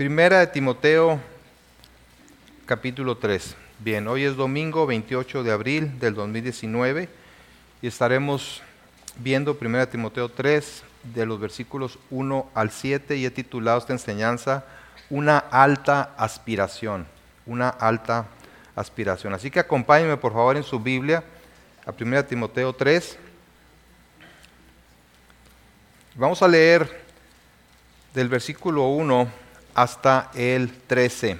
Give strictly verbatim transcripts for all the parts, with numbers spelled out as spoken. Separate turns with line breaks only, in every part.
Primera de Timoteo, capítulo tres. Bien, hoy es domingo veintiocho de abril del dos mil diecinueve y estaremos viendo Primera de Timoteo tres, de los versículos uno al siete, y he titulado esta enseñanza Una alta aspiración. Una alta aspiración. Así que acompáñenme por favor en su Biblia a Primera de Timoteo tres. Vamos a leer del versículo uno hasta el trece.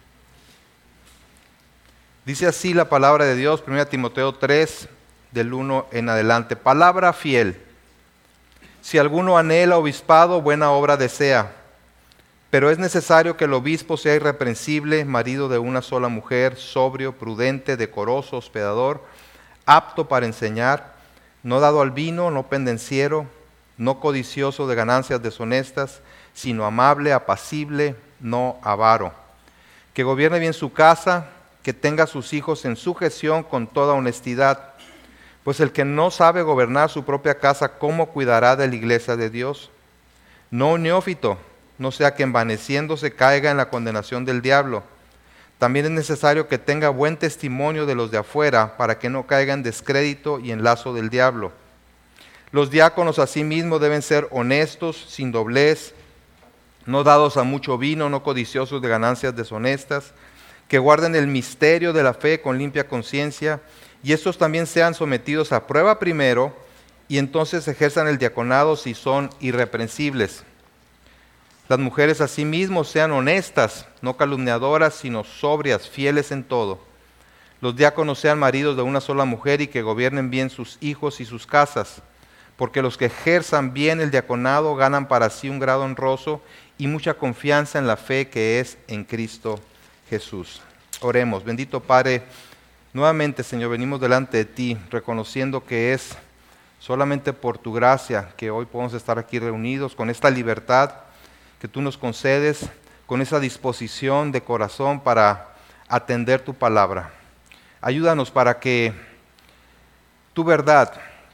Dice así la palabra de Dios, Primera de Timoteo tres, del uno en adelante. Palabra fiel. Si alguno anhela obispado, buena obra desea. Pero es necesario que el obispo sea irreprensible, marido de una sola mujer, sobrio, prudente, decoroso, hospedador, apto para enseñar, no dado al vino, no pendenciero, no codicioso de ganancias deshonestas, sino amable, apacible, no avaro. Que gobierne bien su casa, que tenga a sus hijos en sujeción con toda honestidad. Pues el que no sabe gobernar su propia casa, ¿cómo cuidará de la iglesia de Dios? No un neófito, no sea que envaneciéndose caiga en la condenación del diablo. También es necesario que tenga buen testimonio de los de afuera, para que no caiga en descrédito y en lazo del diablo. Los diáconos asimismo deben ser honestos, sin doblez, no dados a mucho vino, no codiciosos de ganancias deshonestas, que guarden el misterio de la fe con limpia conciencia, y estos también sean sometidos a prueba primero, y entonces ejerzan el diaconado si son irreprensibles. Las mujeres asimismo sean honestas, no calumniadoras, sino sobrias, fieles en todo. Los diáconos sean maridos de una sola mujer y que gobiernen bien sus hijos y sus casas, porque los que ejerzan bien el diaconado ganan para sí un grado honroso y mucha confianza en la fe que es en Cristo Jesús. Oremos. Bendito Padre, nuevamente, Señor, venimos delante de ti, reconociendo que es solamente por tu gracia que hoy podemos estar aquí reunidos, con esta libertad que tú nos concedes, con esa disposición de corazón para atender tu palabra. Ayúdanos para que tu verdad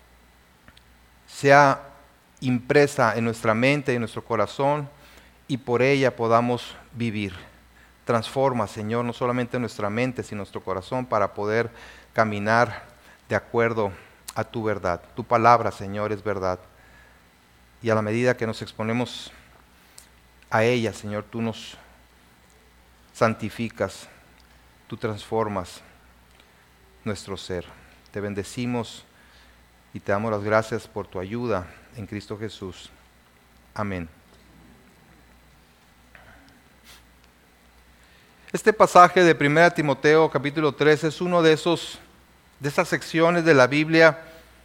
sea impresa en nuestra mente y en nuestro corazón, y por ella podamos vivir. Transforma, Señor, no solamente nuestra mente, sino nuestro corazón, para poder caminar de acuerdo a tu verdad. Tu palabra, Señor, es verdad. Y a la medida que nos exponemos a ella, Señor, tú nos santificas, tú transformas nuestro ser. Te bendecimos y te damos las gracias por tu ayuda en Cristo Jesús. Amén. Este pasaje de Primera Timoteo capítulo tres es uno de esos de esas secciones de la Biblia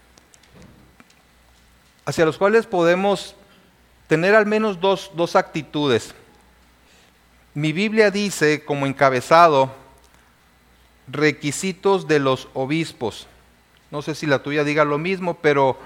hacia los cuales podemos tener al menos dos, dos actitudes. Mi Biblia dice como encabezado, requisitos de los obispos. No sé si la tuya diga lo mismo, pero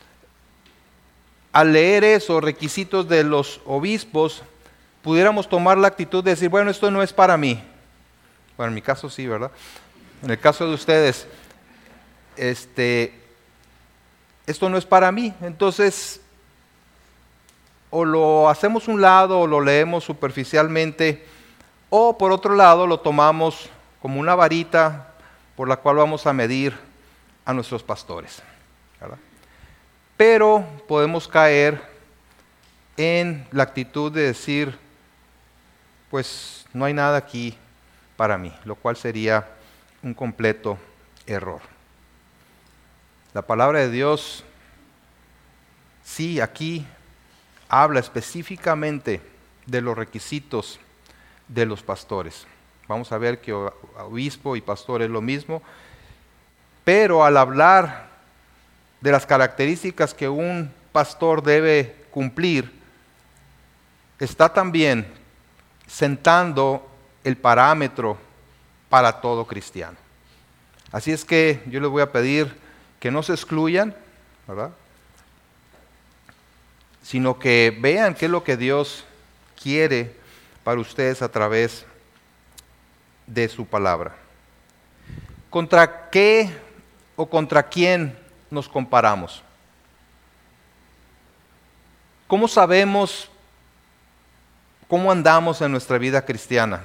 al leer eso, requisitos de los obispos, pudiéramos tomar la actitud de decir, bueno, esto no es para mí. Bueno, en mi caso sí, ¿verdad? En el caso de ustedes, este, esto no es para mí. Entonces, o lo hacemos un lado o lo leemos superficialmente, o por otro lado lo tomamos como una varita por la cual vamos a medir a nuestros pastores, ¿verdad? Pero podemos caer en la actitud de decir, pues no hay nada aquí para mí, lo cual sería un completo error. La palabra de Dios, sí, aquí habla específicamente de los requisitos de los pastores. Vamos a ver que obispo y pastor es lo mismo, pero al hablar de las características que un pastor debe cumplir, está también sentando el parámetro para todo cristiano. Así es que yo les voy a pedir que no se excluyan, ¿verdad?, sino que vean qué es lo que Dios quiere para ustedes a través de su palabra. ¿Contra qué o contra quién nos comparamos? ¿Cómo sabemos ¿Cómo andamos en nuestra vida cristiana?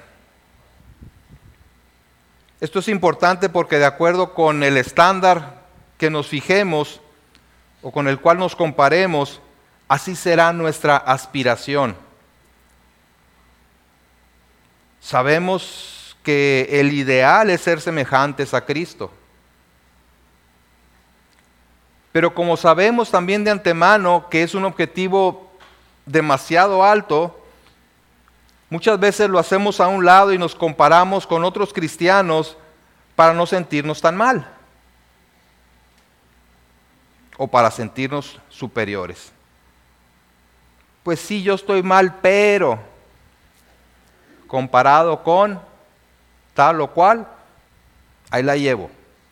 Esto es importante porque de acuerdo con el estándar que nos fijemos o con el cual nos comparemos, así será nuestra aspiración. Sabemos que el ideal es ser semejantes a Cristo. Pero como sabemos también de antemano que es un objetivo demasiado alto, muchas veces lo hacemos a un lado y nos comparamos con otros cristianos para no sentirnos tan mal o para sentirnos superiores. Pues sí, yo estoy mal, pero comparado con tal o cual, ahí la llevo.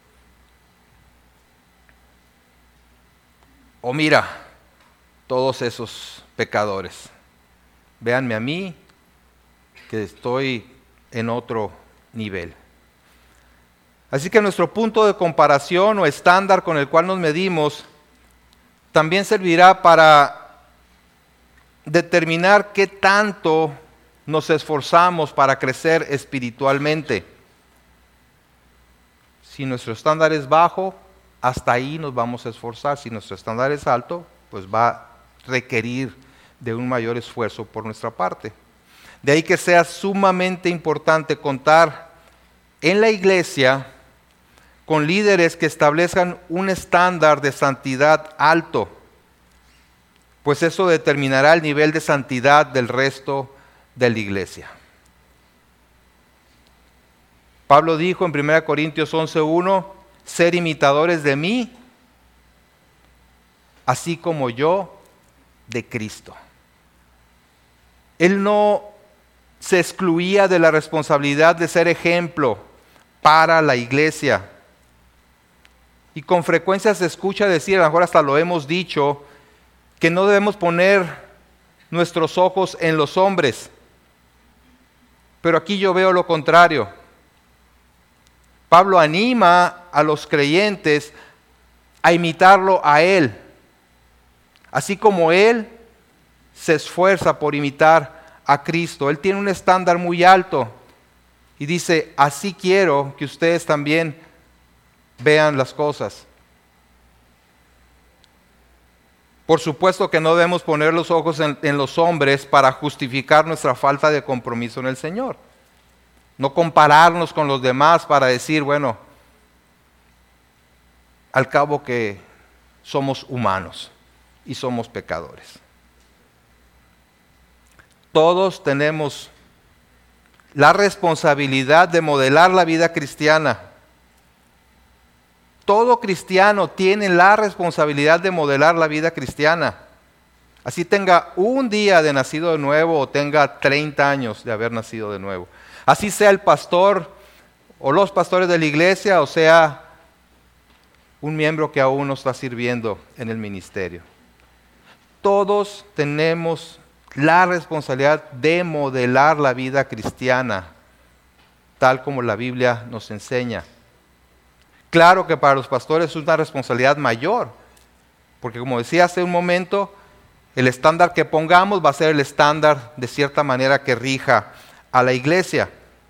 O mira, todos esos pecadores, véanme a mí, que estoy en otro nivel. Así que nuestro punto de comparación o estándar con el cual nos medimos también servirá para determinar qué tanto nos esforzamos para crecer espiritualmente. Si nuestro estándar es bajo, hasta ahí nos vamos a esforzar. Si nuestro estándar es alto, pues va a requerir de un mayor esfuerzo por nuestra parte. De ahí que sea sumamente importante contar en la iglesia con líderes que establezcan un estándar de santidad alto, pues eso determinará el nivel de santidad del resto de la iglesia. Pablo dijo en primera Corintios once uno, ser imitadores de mí, así como yo de Cristo. Él no se excluía de la responsabilidad de ser ejemplo para la iglesia. Y con frecuencia se escucha decir, a lo mejor hasta lo hemos dicho, que no debemos poner nuestros ojos en los hombres. Pero aquí yo veo lo contrario. Pablo anima a los creyentes a imitarlo a él, así como él se esfuerza por imitar a Cristo. Él tiene un estándar muy alto y dice, así quiero que ustedes también vean las cosas. Por supuesto que no debemos poner los ojos en, en los hombres para justificar nuestra falta de compromiso en el Señor. No compararnos con los demás para decir, bueno, al cabo que somos humanos y somos pecadores. Todos tenemos la responsabilidad de modelar la vida cristiana. Todo cristiano tiene la responsabilidad de modelar la vida cristiana. Así tenga un día de nacido de nuevo o tenga treinta años de haber nacido de nuevo. Así sea el pastor o los pastores de la iglesia o sea un miembro que aún no está sirviendo en el ministerio. Todos tenemos la responsabilidad de modelar la vida cristiana, tal como la Biblia nos enseña. Claro que para los pastores es una responsabilidad mayor, porque como decía hace un momento, el estándar que pongamos va a ser el estándar de cierta manera que rija a la iglesia.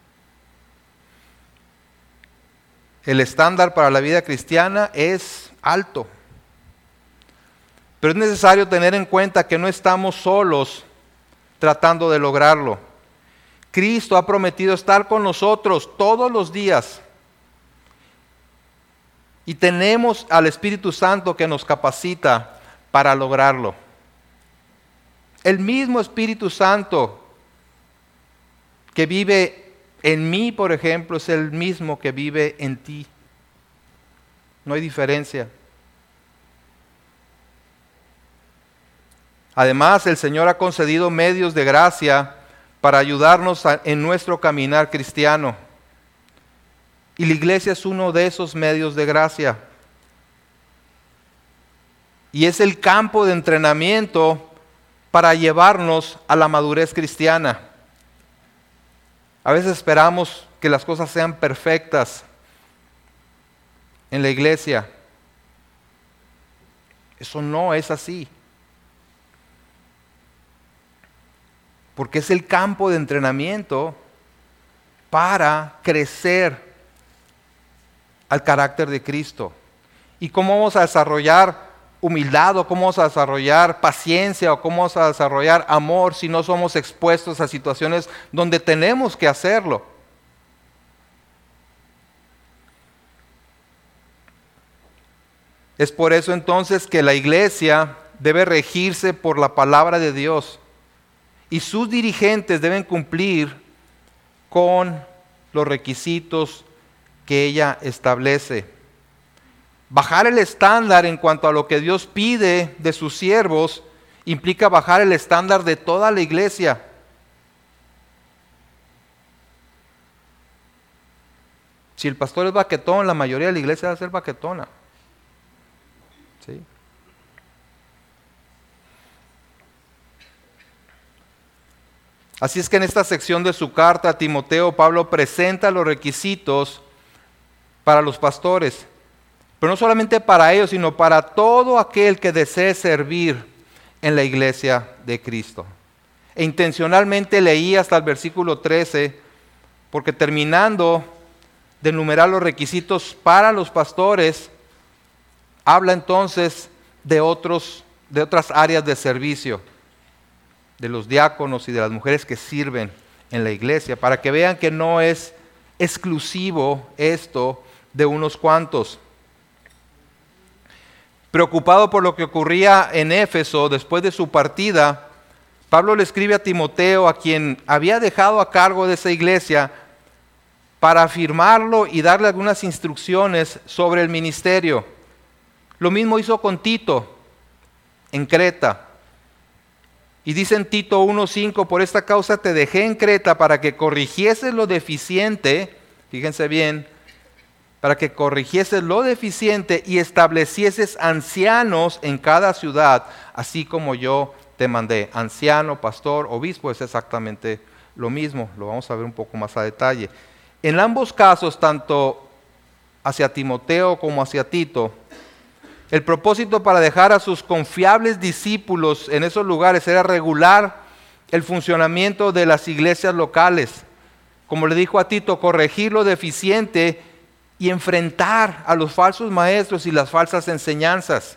El estándar para la vida cristiana es alto. Pero es necesario tener en cuenta que no estamos solos tratando de lograrlo. Cristo ha prometido estar con nosotros todos los días. Y tenemos al Espíritu Santo que nos capacita para lograrlo. El mismo Espíritu Santo que vive en mí, por ejemplo, es el mismo que vive en ti. No hay diferencia. Además, el Señor ha concedido medios de gracia para ayudarnos a, en nuestro caminar cristiano. Y la iglesia es uno de esos medios de gracia. Y es el campo de entrenamiento para llevarnos a la madurez cristiana. A veces esperamos que las cosas sean perfectas en la iglesia. Eso no es así. porque es el campo de entrenamiento para crecer al carácter de Cristo. ¿Y cómo vamos a desarrollar humildad o cómo vamos a desarrollar paciencia o cómo vamos a desarrollar amor si no somos expuestos a situaciones donde tenemos que hacerlo? Es por eso entonces que la iglesia debe regirse por la palabra de Dios y sus dirigentes deben cumplir con los requisitos que ella establece. Bajar el estándar en cuanto a lo que Dios pide de sus siervos implica bajar el estándar de toda la iglesia. Si el pastor es baquetón, la mayoría de la iglesia va a ser baquetona. ¿Sí? Así es que en esta sección de su carta a Timoteo, Pablo presenta los requisitos para los pastores, pero no solamente para ellos, sino para todo aquel que desee servir en la iglesia de Cristo. E intencionalmente leí hasta el versículo trece, porque terminando de enumerar los requisitos para los pastores, habla entonces de, otros, de otras áreas de servicio, de los diáconos y de las mujeres que sirven en la iglesia, para que vean que no es exclusivo esto de unos cuantos. Preocupado por lo que ocurría en Éfeso después de su partida, Pablo le escribe a Timoteo, a quien había dejado a cargo de esa iglesia, para afirmarlo y darle algunas instrucciones sobre el ministerio. Lo mismo hizo con Tito en Creta. Y dice en Tito uno cinco, por esta causa te dejé en Creta para que corrigieses lo deficiente, fíjense bien, para que corrigieses lo deficiente y establecieses ancianos en cada ciudad, así como yo te mandé. Anciano, pastor, obispo, es exactamente lo mismo, lo vamos a ver un poco más a detalle. En ambos casos, tanto hacia Timoteo como hacia Tito, el propósito para dejar a sus confiables discípulos en esos lugares era regular el funcionamiento de las iglesias locales. Como le dijo a Tito, corregir lo deficiente y enfrentar a los falsos maestros y las falsas enseñanzas.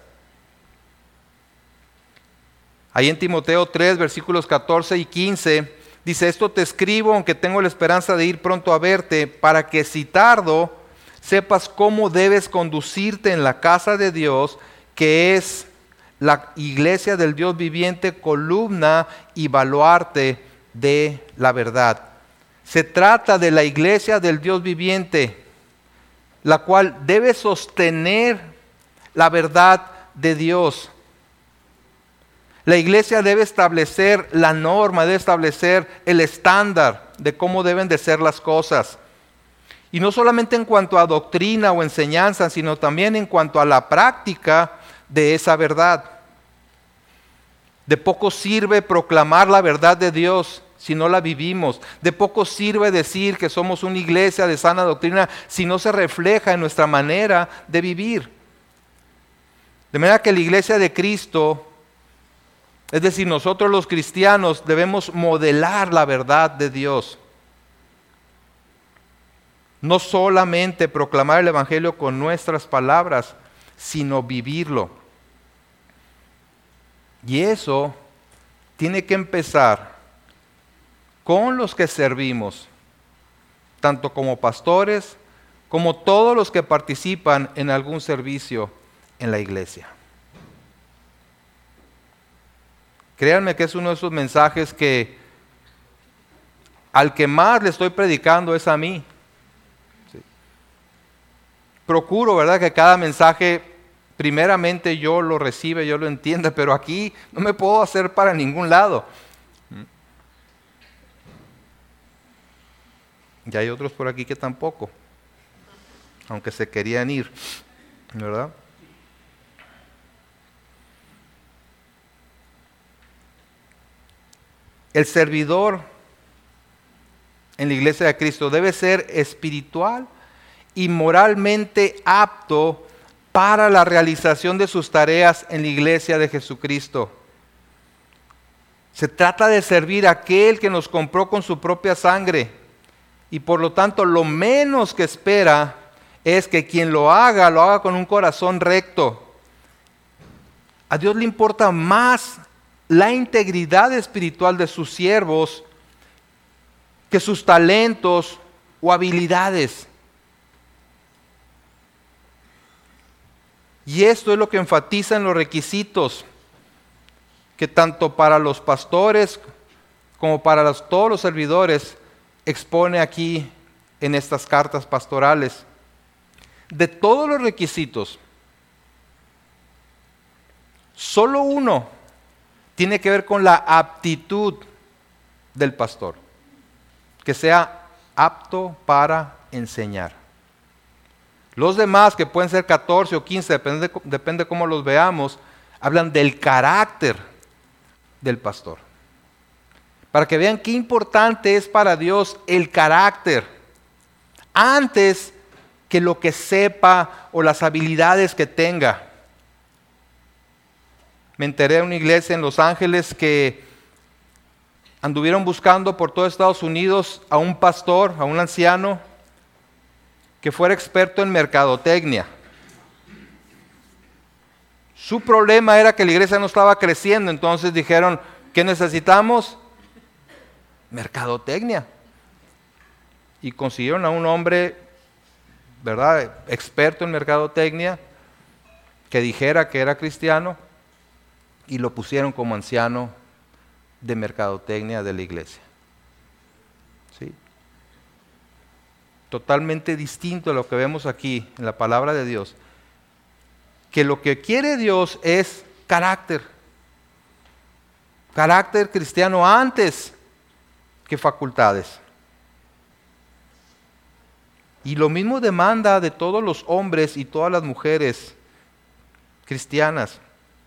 Ahí en Timoteo tres, versículos catorce y quince, dice, esto te escribo, aunque tengo la esperanza de ir pronto a verte, para que si tardo, sepas cómo debes conducirte en la casa de Dios, que es la iglesia del Dios viviente, columna y baluarte de la verdad. Se trata de la iglesia del Dios viviente, la cual debe sostener la verdad de Dios. La iglesia debe establecer la norma, debe establecer el estándar de cómo deben de ser las cosas. Y no solamente en cuanto a doctrina o enseñanza, sino también en cuanto a la práctica de esa verdad. De poco sirve proclamar la verdad de Dios si no la vivimos. De poco sirve decir que somos una iglesia de sana doctrina si no se refleja en nuestra manera de vivir. De manera que la iglesia de Cristo, es decir, nosotros los cristianos, debemos modelar la verdad de Dios. No solamente proclamar el evangelio con nuestras palabras, sino vivirlo. Y eso tiene que empezar con los que servimos, tanto como pastores, como todos los que participan en algún servicio en la iglesia. Créanme que es uno de esos mensajes que al que más le estoy predicando es a mí. Sí. Procuro, ¿verdad?, que cada mensaje primeramente yo lo reciba, yo lo entienda, pero aquí no me puedo hacer para ningún lado. Y hay otros por aquí que tampoco, aunque se querían ir, ¿verdad? El servidor en la iglesia de Cristo debe ser espiritual y moralmente apto para la realización de sus tareas en la iglesia de Jesucristo. Se trata de servir a aquel que nos compró con su propia sangre. Y por lo tanto, lo menos que espera es que quien lo haga, lo haga con un corazón recto. A Dios le importa más la integridad espiritual de sus siervos que sus talentos o habilidades. Y esto es lo que enfatiza en los requisitos que tanto para los pastores como para los, todos los servidores expone aquí en estas cartas pastorales. De todos los requisitos, solo uno tiene que ver con la aptitud del pastor, que sea apto para enseñar. Los demás, que pueden ser catorce o quince, depende, depende de cómo los veamos, hablan del carácter del pastor. Para que vean qué importante es para Dios el carácter, antes que lo que sepa o las habilidades que tenga. Me enteré de una iglesia en Los Ángeles que anduvieron buscando por todo Estados Unidos a un pastor, a un anciano, que fuera experto en mercadotecnia. Su problema era que la iglesia no estaba creciendo, entonces dijeron, ¿qué necesitamos? Mercadotecnia. Y consiguieron a un hombre, ¿verdad?, experto en mercadotecnia, que dijera que era cristiano, y lo pusieron como anciano de mercadotecnia de la iglesia. ¿Sí? Totalmente distinto a lo que vemos aquí en la palabra de Dios, que lo que quiere Dios es carácter, carácter cristiano antes que facultades. Y lo mismo demanda de todos los hombres y todas las mujeres cristianas.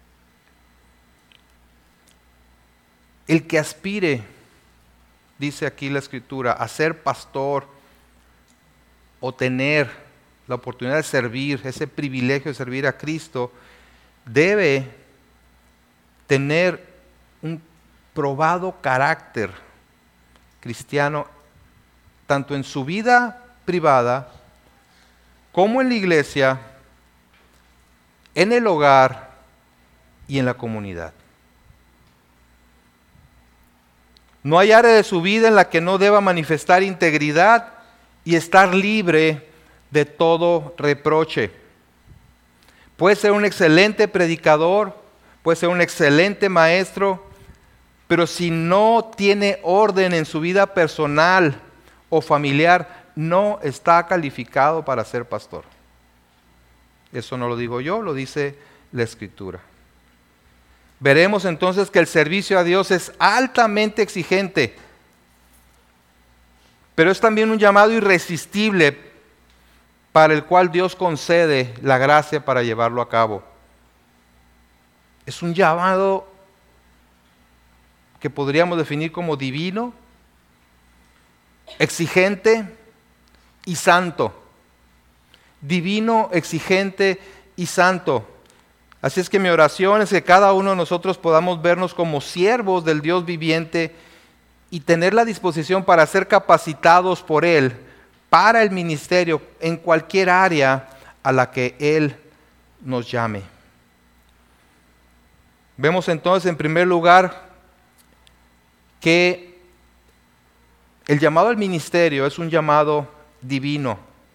El que aspire, dice aquí la Escritura, a ser pastor o tener la oportunidad de servir, ese privilegio de servir a Cristo, debe tener un probado carácter cristiano, tanto en su vida privada como en la iglesia, en el hogar y en la comunidad. No hay área de su vida en la que no deba manifestar integridad y estar libre de todo reproche. Puede ser un excelente predicador, puede ser un excelente maestro, pero si no tiene orden en su vida personal o familiar, no está calificado para ser pastor. Eso no lo digo yo, lo dice la Escritura. Veremos entonces que el servicio a Dios es altamente exigente, pero es también un llamado irresistible para el cual Dios concede la gracia para llevarlo a cabo. Es un llamado que podríamos definir como divino, exigente y santo. Divino, exigente y santo. Así es que mi oración es que cada uno de nosotros podamos vernos como siervos del Dios viviente y tener la disposición para ser capacitados por Él para el ministerio en cualquier área a la que Él nos llame. Vemos entonces en primer lugar que el llamado al ministerio es un llamado divino.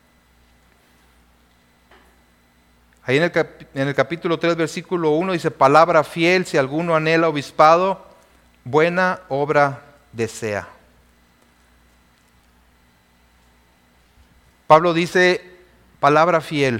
Ahí en el, cap- en el capítulo tres, versículo uno dice, palabra fiel, si alguno anhela obispado, buena obra desea. Pablo dice, palabra fiel.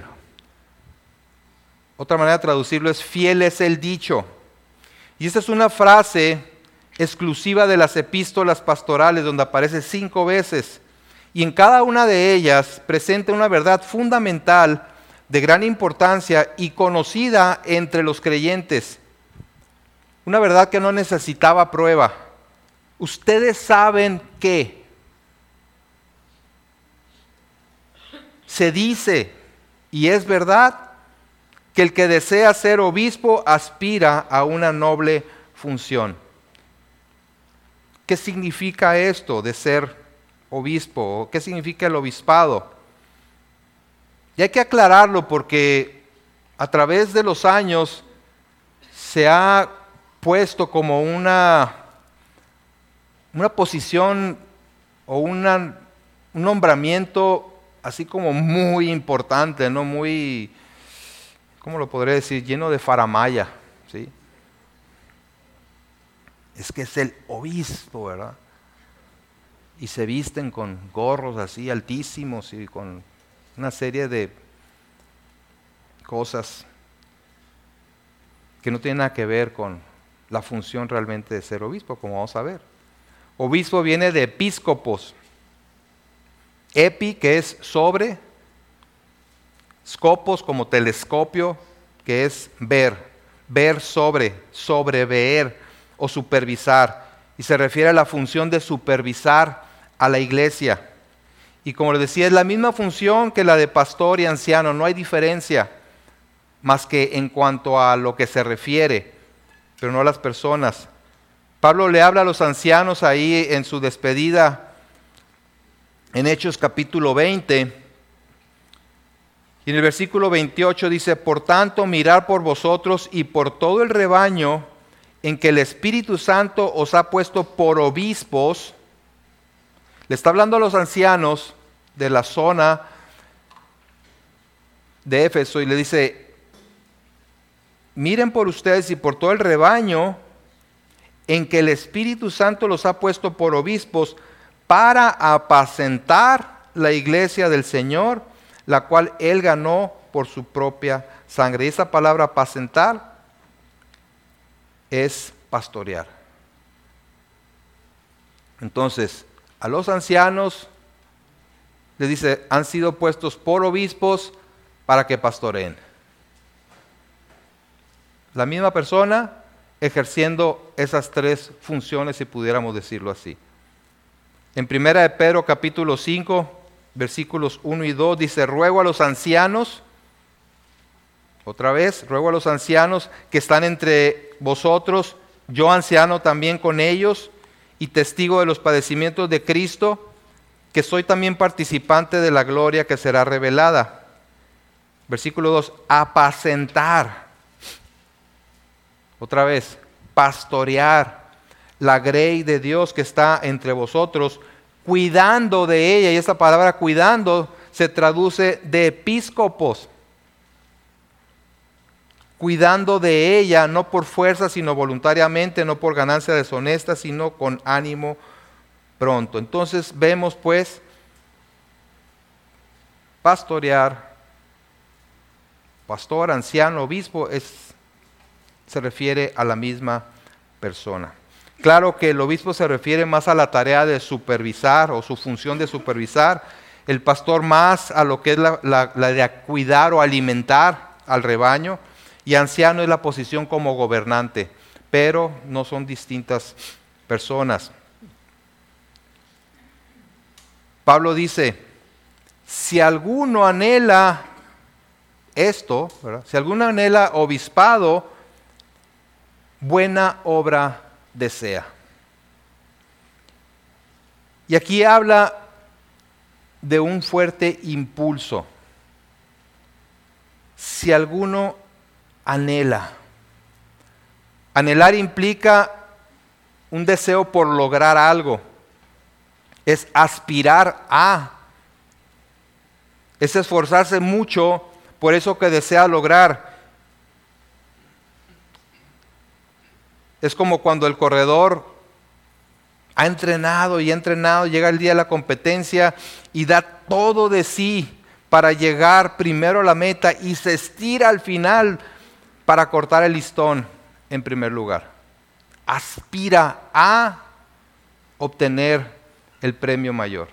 Otra manera de traducirlo es, fiel es el dicho. Y esta es una frase exclusiva de las epístolas pastorales, donde aparece cinco veces. Y en cada una de ellas presenta una verdad fundamental de gran importancia y conocida entre los creyentes. Una verdad que no necesitaba prueba. Ustedes saben que se dice, y es verdad, que el que desea ser obispo aspira a una noble función. ¿Qué significa esto de ser obispo? ¿Qué significa el obispado? Y hay que aclararlo porque a través de los años se ha puesto como una, una posición o una, un nombramiento así como muy importante, ¿no? Muy, ¿cómo lo podré decir? Lleno de faramaya, ¿sí? Es que es el obispo, ¿verdad? Y se visten con gorros así altísimos y con una serie de cosas que no tienen nada que ver con la función realmente de ser obispo, como vamos a ver. Obispo viene de episcopos. Epi, que es sobre, scopos como telescopio, que es ver, ver sobre, sobrever o supervisar. Y se refiere a la función de supervisar a la iglesia. Y como les decía, es la misma función que la de pastor y anciano, no hay diferencia, más que en cuanto a lo que se refiere, pero no a las personas. Pablo le habla a los ancianos ahí en su despedida, en Hechos capítulo veinte, y en el versículo veintiocho dice: por tanto, mirad por vosotros y por todo el rebaño en que el Espíritu Santo os ha puesto por obispos. Le está hablando a los ancianos de la zona de Éfeso y le dice: miren por ustedes y por todo el rebaño en que el Espíritu Santo los ha puesto por obispos para apacentar la iglesia del Señor, la cual Él ganó por su propia sangre. Y esa palabra apacentar es pastorear. Entonces, a los ancianos les dice, han sido puestos por obispos para que pastoreen. La misma persona ejerciendo esas tres funciones, si pudiéramos decirlo así. En primera de Pedro capítulo cinco, versículos uno y dos, dice: ruego a los ancianos, otra vez, ruego a los ancianos que están entre vosotros, yo anciano también con ellos, y testigo de los padecimientos de Cristo, que soy también participante de la gloria que será revelada. Versículo dos, apacentar. Otra vez, pastorear la grey de Dios que está entre vosotros, cuidando de ella. Y esta palabra cuidando se traduce de episcopos. Cuidando de ella, no por fuerza, sino voluntariamente, no por ganancia deshonesta, sino con ánimo pronto. Entonces vemos pues, pastorear, pastor, anciano, obispo, es, se refiere a la misma persona. Claro que el obispo se refiere más a la tarea de supervisar o su función de supervisar, el pastor más a lo que es la, la, la de cuidar o alimentar al rebaño, y anciano es la posición como gobernante, pero no son distintas personas. Pablo dice, si alguno anhela esto, ¿verdad? Si alguno anhela obispado, buena obra desea. Y aquí habla de un fuerte impulso. Si alguno anhela. Anhelar implica un deseo por lograr algo. Es aspirar a. Es esforzarse mucho por eso que desea lograr. Es como cuando el corredor ha entrenado y ha entrenado, llega el día de la competencia y da todo de sí para llegar primero a la meta y se estira al final para cortar el listón en primer lugar. Aspira a obtener el premio mayor.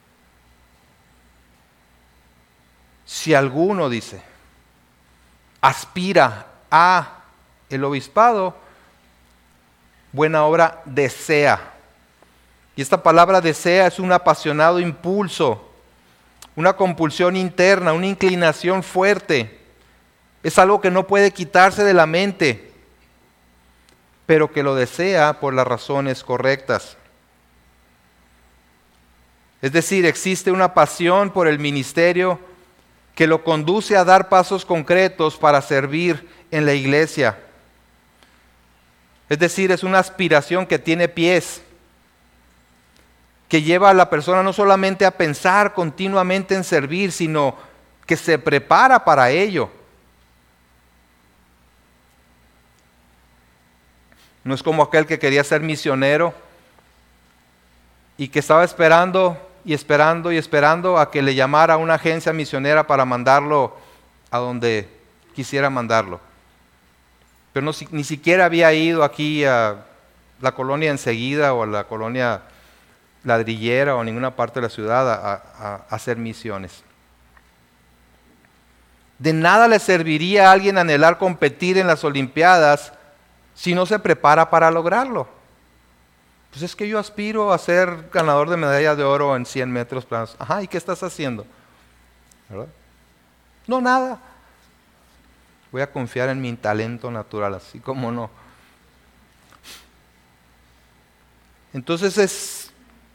Si alguno, dice, aspira a el obispado, buena obra desea. Y esta palabra desea es un apasionado impulso, una compulsión interna, una inclinación fuerte. Es algo que no puede quitarse de la mente, pero que lo desea por las razones correctas. Es decir, existe una pasión por el ministerio que lo conduce a dar pasos concretos para servir en la iglesia. Es decir, es una aspiración que tiene pies, que lleva a la persona no solamente a pensar continuamente en servir, sino que se prepara para ello. No es como aquel que quería ser misionero y que estaba esperando y esperando y esperando a que le llamara a una agencia misionera para mandarlo a donde quisiera mandarlo. Pero no, ni siquiera había ido aquí a la colonia Enseguida o a la colonia Ladrillera o a ninguna parte de la ciudad a, a, a hacer misiones. De nada le serviría a alguien anhelar competir en las Olimpiadas si no se prepara para lograrlo. Pues es que yo aspiro a ser ganador de medalla de oro en cien metros planos. Ajá, ¿y qué estás haciendo? ¿Verdad? No, nada. Voy a confiar en mi talento natural, así como no. Entonces es,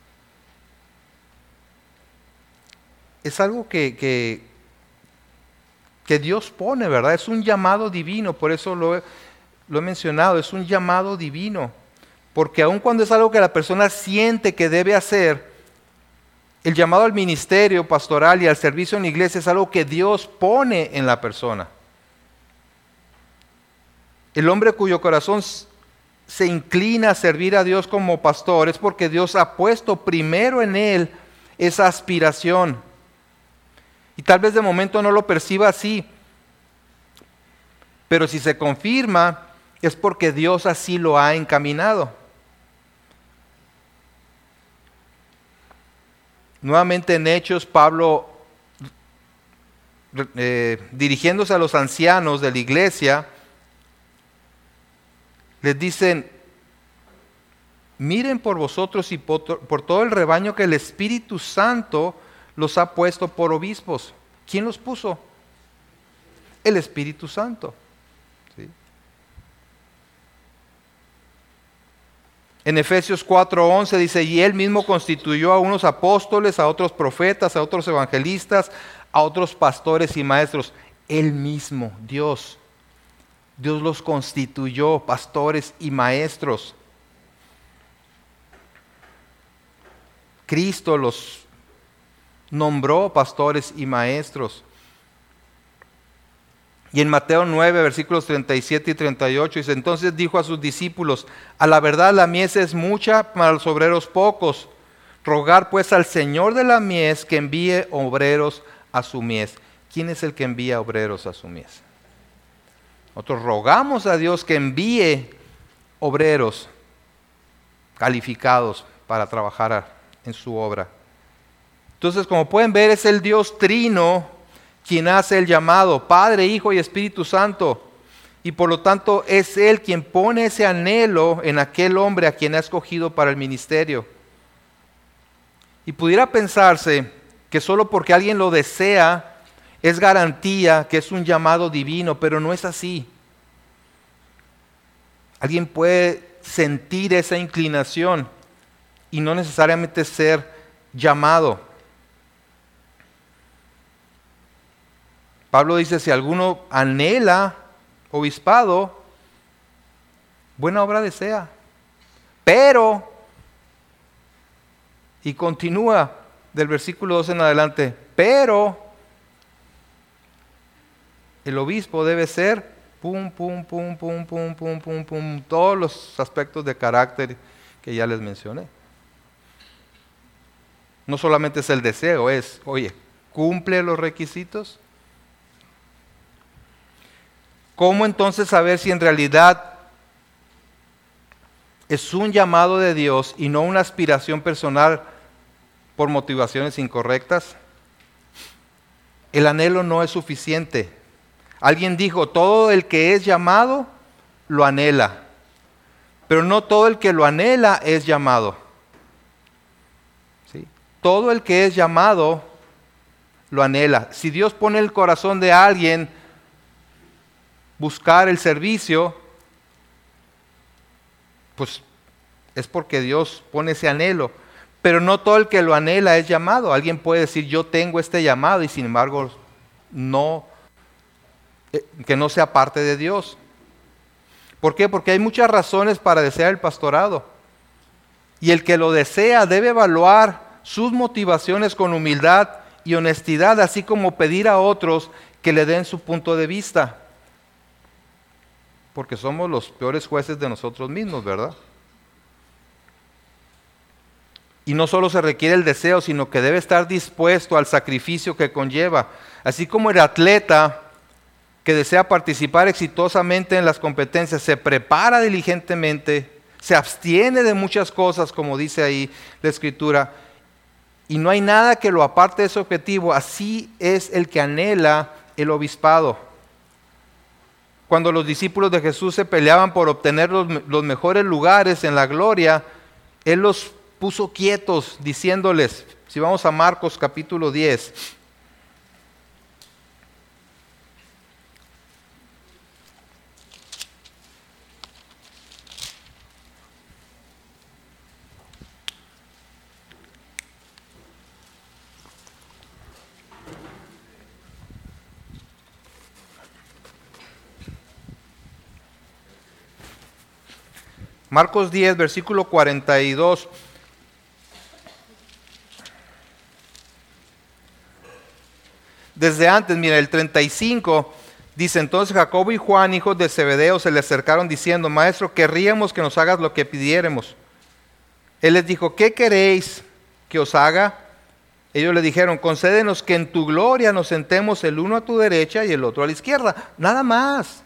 es algo que, que, que Dios pone, ¿verdad? Es un llamado divino, por eso lo he, lo he mencionado, es un llamado divino. Porque aun cuando es algo que la persona siente que debe hacer, el llamado al ministerio pastoral y al servicio en la iglesia es algo que Dios pone en la persona. El hombre cuyo corazón se inclina a servir a Dios como pastor es porque Dios ha puesto primero en él esa aspiración. Y tal vez de momento no lo perciba así, pero si se confirma es porque Dios así lo ha encaminado. Nuevamente en Hechos, Pablo, eh, dirigiéndose a los ancianos de la iglesia, les dicen, miren por vosotros y por, por todo el rebaño que el Espíritu Santo los ha puesto por obispos. ¿Quién los puso? El Espíritu Santo. ¿Sí? En Efesios cuatro once dice, y Él mismo constituyó a unos apóstoles, a otros profetas, a otros evangelistas, a otros pastores y maestros. Él mismo, Dios. Dios los constituyó pastores y maestros. Cristo los nombró pastores y maestros. Y en Mateo nueve, versículos treinta y siete y treinta y ocho, dice, entonces dijo a sus discípulos, a la verdad la mies es mucha, para los obreros pocos. Rogar pues al Señor de la mies que envíe obreros a su mies. ¿Quién es el que envía obreros a su mies? Nosotros rogamos a Dios que envíe obreros calificados para trabajar en su obra. Entonces, como pueden ver, es el Dios trino quien hace el llamado, Padre, Hijo y Espíritu Santo. Y por lo tanto es Él quien pone ese anhelo en aquel hombre a quien ha escogido para el ministerio. Y pudiera pensarse que solo porque alguien lo desea, es garantía que es un llamado divino, pero no es así. Alguien puede sentir esa inclinación y no necesariamente ser llamado. Pablo dice, si alguno anhela obispado, buena obra desea. Pero, y continúa del versículo dos en adelante, pero el obispo debe ser pum, pum, pum, pum, pum, pum, pum, pum, todos los aspectos de carácter que ya les mencioné. No solamente es el deseo, es, oye, ¿cumple los requisitos? ¿Cómo entonces saber si en realidad es un llamado de Dios y no una aspiración personal por motivaciones incorrectas? El anhelo no es suficiente. Alguien dijo, todo el que es llamado, lo anhela. Pero no todo el que lo anhela es llamado. ¿Sí? Todo el que es llamado, lo anhela. Si Dios pone en el corazón de alguien buscar el servicio, pues es porque Dios pone ese anhelo. Pero no todo el que lo anhela es llamado. Alguien puede decir, yo tengo este llamado y sin embargo no, eh, que no sea parte de Dios. ¿Por qué? Porque hay muchas razones para desear el pastorado. Y el que lo desea debe evaluar sus motivaciones con humildad y honestidad, así como pedir a otros que le den su punto de vista. Porque somos los peores jueces de nosotros mismos, ¿verdad? Y no solo se requiere el deseo, sino que debe estar dispuesto al sacrificio que conlleva. Así como el atleta que desea participar exitosamente en las competencias se prepara diligentemente, se abstiene de muchas cosas, como dice ahí la Escritura, y no hay nada que lo aparte de ese objetivo. Así es el que anhela el obispado. Cuando los discípulos de Jesús se peleaban por obtener los, los mejores lugares en la gloria, Él los puso quietos, diciéndoles, si vamos a Marcos capítulo diez, Marcos diez, versículo cuarenta y dos. Desde antes, mira, el treinta y cinco, dice, entonces Jacobo y Juan, hijos de Zebedeo, se le acercaron diciendo, Maestro, querríamos que nos hagas lo que pidiéremos. Él les dijo, ¿qué queréis que os haga? Ellos le dijeron, concédenos que en tu gloria nos sentemos el uno a tu derecha y el otro a la izquierda. Nada más.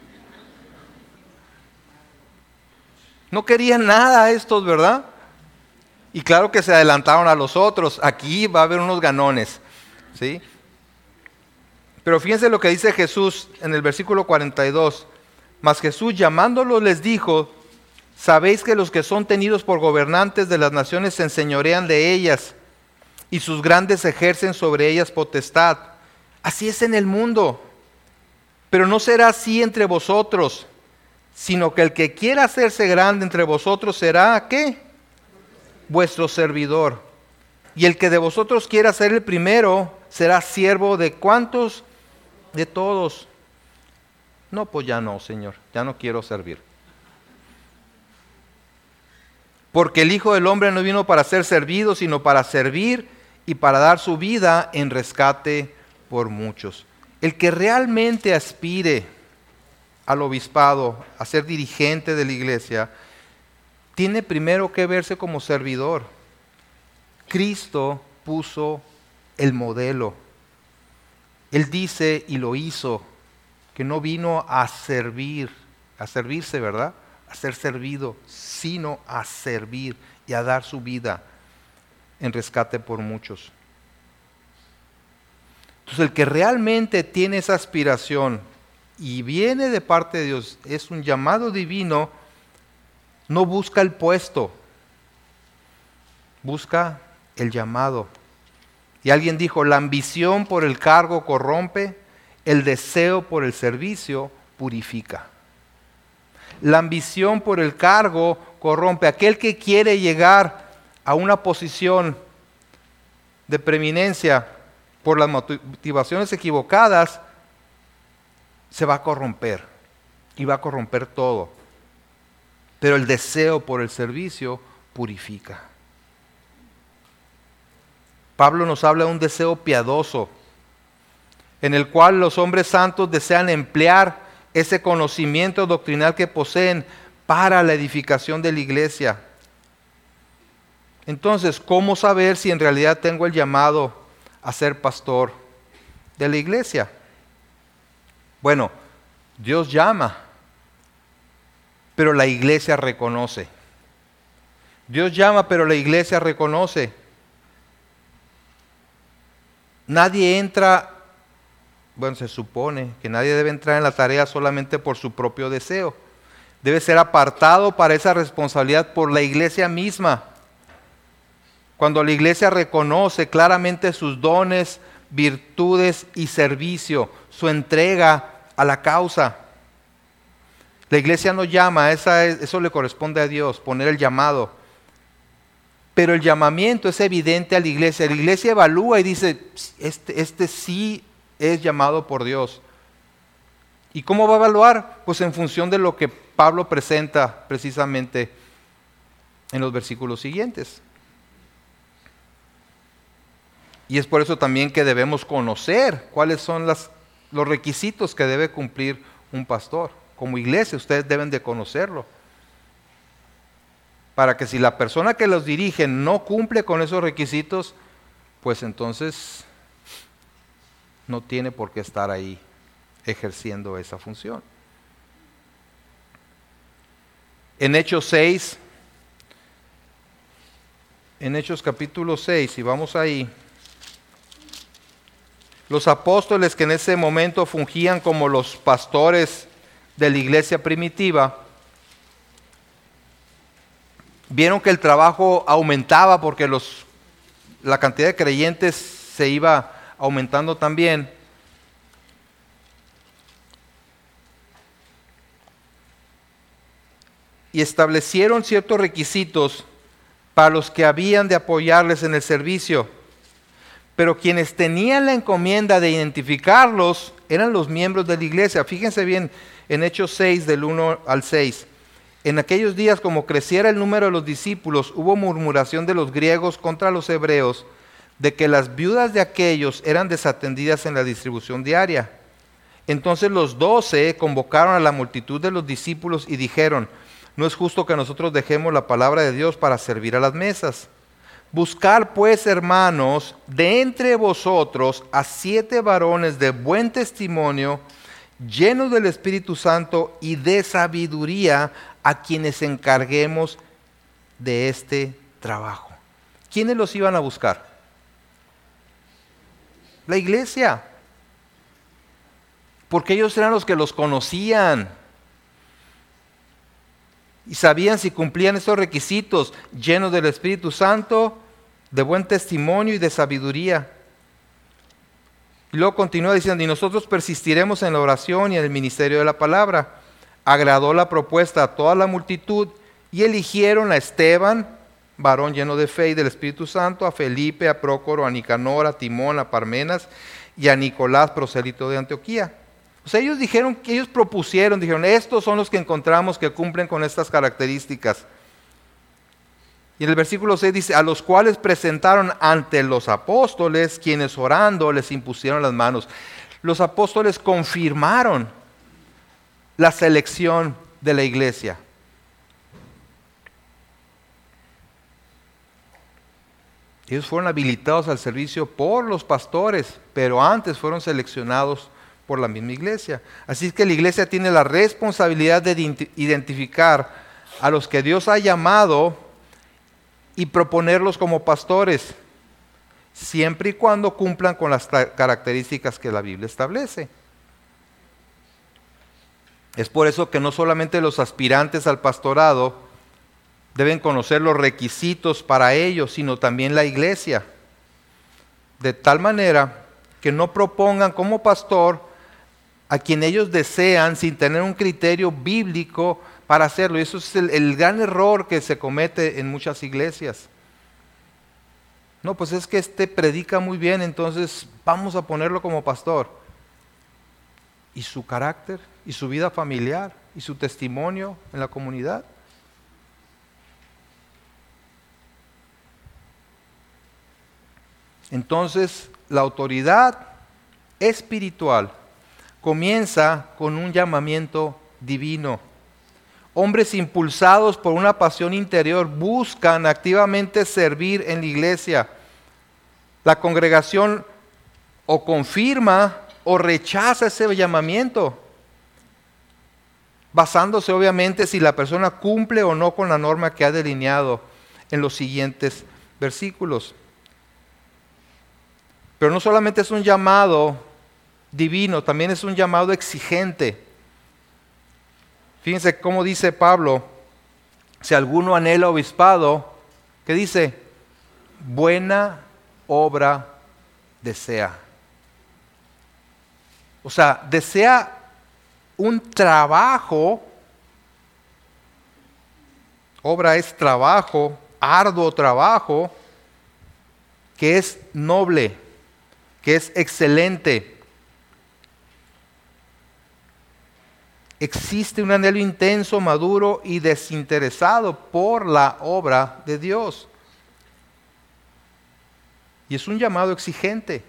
No querían nada estos, ¿verdad? Y claro que se adelantaron a los otros. Aquí va a haber unos ganones, ¿sí? Pero fíjense lo que dice Jesús en el versículo cuarenta y dos. Mas Jesús llamándolos les dijo, sabéis que los que son tenidos por gobernantes de las naciones se enseñorean de ellas, y sus grandes ejercen sobre ellas potestad. Así es en el mundo. Pero no será así entre vosotros, sino que el que quiera hacerse grande entre vosotros será, ¿qué? Vuestro servidor. Y el que de vosotros quiera ser el primero, será siervo de ¿cuántos? De todos. No, pues ya no, Señor, ya no quiero servir. Porque el Hijo del Hombre no vino para ser servido, sino para servir y para dar su vida en rescate por muchos. El que realmente aspire al obispado, a ser dirigente de la iglesia, tiene primero que verse como servidor. Cristo puso el modelo. Él dice y lo hizo, que no vino a servir, a servirse, ¿verdad? A ser servido, sino a servir y a dar su vida en rescate por muchos. Entonces el que realmente tiene esa aspiración y viene de parte de Dios, es un llamado divino, no busca el puesto, busca el llamado. Y alguien dijo, la ambición por el cargo corrompe, el deseo por el servicio purifica. La ambición por el cargo corrompe. Aquel que quiere llegar a una posición de preeminencia por las motivaciones equivocadas, se va a corromper y va a corromper todo. Pero el deseo por el servicio purifica. Pablo nos habla de un deseo piadoso, en el cual los hombres santos desean emplear ese conocimiento doctrinal que poseen para la edificación de la iglesia. Entonces, ¿cómo saber si en realidad tengo el llamado a ser pastor de la iglesia? Bueno, Dios llama, pero la iglesia reconoce. Dios llama, pero la iglesia reconoce. Nadie entra, bueno, se supone que nadie debe entrar en la tarea solamente por su propio deseo. Debe ser apartado para esa responsabilidad por la iglesia misma. Cuando la iglesia reconoce claramente sus dones, virtudes y servicio, su entrega a la causa. La iglesia no llama, esa es, eso le corresponde a Dios, poner el llamado. Pero el llamamiento es evidente a la iglesia. La iglesia evalúa y dice, este, este sí es llamado por Dios. ¿Y cómo va a evaluar? Pues en función de lo que Pablo presenta precisamente en los versículos siguientes. Y es por eso también que debemos conocer cuáles son las, los requisitos que debe cumplir un pastor. Como iglesia ustedes deben de conocerlo. Para que si la persona que los dirige no cumple con esos requisitos, pues entonces no tiene por qué estar ahí ejerciendo esa función. En Hechos seis, en Hechos capítulo seis, y vamos ahí, los apóstoles que en ese momento fungían como los pastores de la iglesia primitiva, vieron que el trabajo aumentaba porque los, la cantidad de creyentes se iba aumentando también. Y establecieron ciertos requisitos para los que habían de apoyarles en el servicio. Pero quienes tenían la encomienda de identificarlos eran los miembros de la iglesia. Fíjense bien en Hechos seis, del uno al seis. En aquellos días, como creciera el número de los discípulos, hubo murmuración de los griegos contra los hebreos, de que las viudas de aquellos eran desatendidas en la distribución diaria. Entonces los doce convocaron a la multitud de los discípulos y dijeron, no es justo que nosotros dejemos la palabra de Dios para servir a las mesas. Buscar pues, hermanos, de entre vosotros a siete varones de buen testimonio, llenos del Espíritu Santo y de sabiduría, a quienes encarguemos de este trabajo. ¿Quiénes los iban a buscar? La iglesia. Porque ellos eran los que los conocían. Y sabían si cumplían estos requisitos, llenos del Espíritu Santo, de buen testimonio y de sabiduría. Y luego continúa diciendo, y nosotros persistiremos en la oración y en el ministerio de la palabra. Agradó la propuesta a toda la multitud y eligieron a Esteban, varón lleno de fe y del Espíritu Santo, a Felipe, a Prócoro, a Nicanor, a Timón, a Parmenas y a Nicolás, prosélito de Antioquía. O sea, ellos dijeron, que ellos propusieron, dijeron, estos son los que encontramos que cumplen con estas características. Y en el versículo seis dice, a los cuales presentaron ante los apóstoles, quienes orando les impusieron las manos. Los apóstoles confirmaron la selección de la iglesia. Ellos fueron habilitados al servicio por los pastores, pero antes fueron seleccionados por la misma iglesia. Así que la iglesia tiene la responsabilidad de identificar a los que Dios ha llamado y proponerlos como pastores, siempre y cuando cumplan con las características que la Biblia establece. Es por eso que no solamente los aspirantes al pastorado deben conocer los requisitos para ellos, sino también la iglesia. De tal manera que no propongan como pastor a quien ellos desean sin tener un criterio bíblico para hacerlo. Y eso es el, el gran error que se comete en muchas iglesias. No, pues es que este predica muy bien, entonces vamos a ponerlo como pastor. ¿Y su carácter? ¿Y su vida familiar? ¿Y su testimonio en la comunidad? Entonces, la autoridad espiritual comienza con un llamamiento divino. Hombres impulsados por una pasión interior buscan activamente servir en la iglesia. La congregación o confirma o rechaza ese llamamiento, basándose obviamente si la persona cumple o no con la norma que ha delineado en los siguientes versículos. Pero no solamente es un llamado divino, también es un llamado exigente. Fíjense cómo dice Pablo, si alguno anhela obispado, ¿qué dice? Buena obra desea. O sea, desea un trabajo, obra es trabajo, arduo trabajo que es noble, que es excelente. Existe un anhelo intenso, maduro y desinteresado por la obra de Dios. Y es un llamado exigente.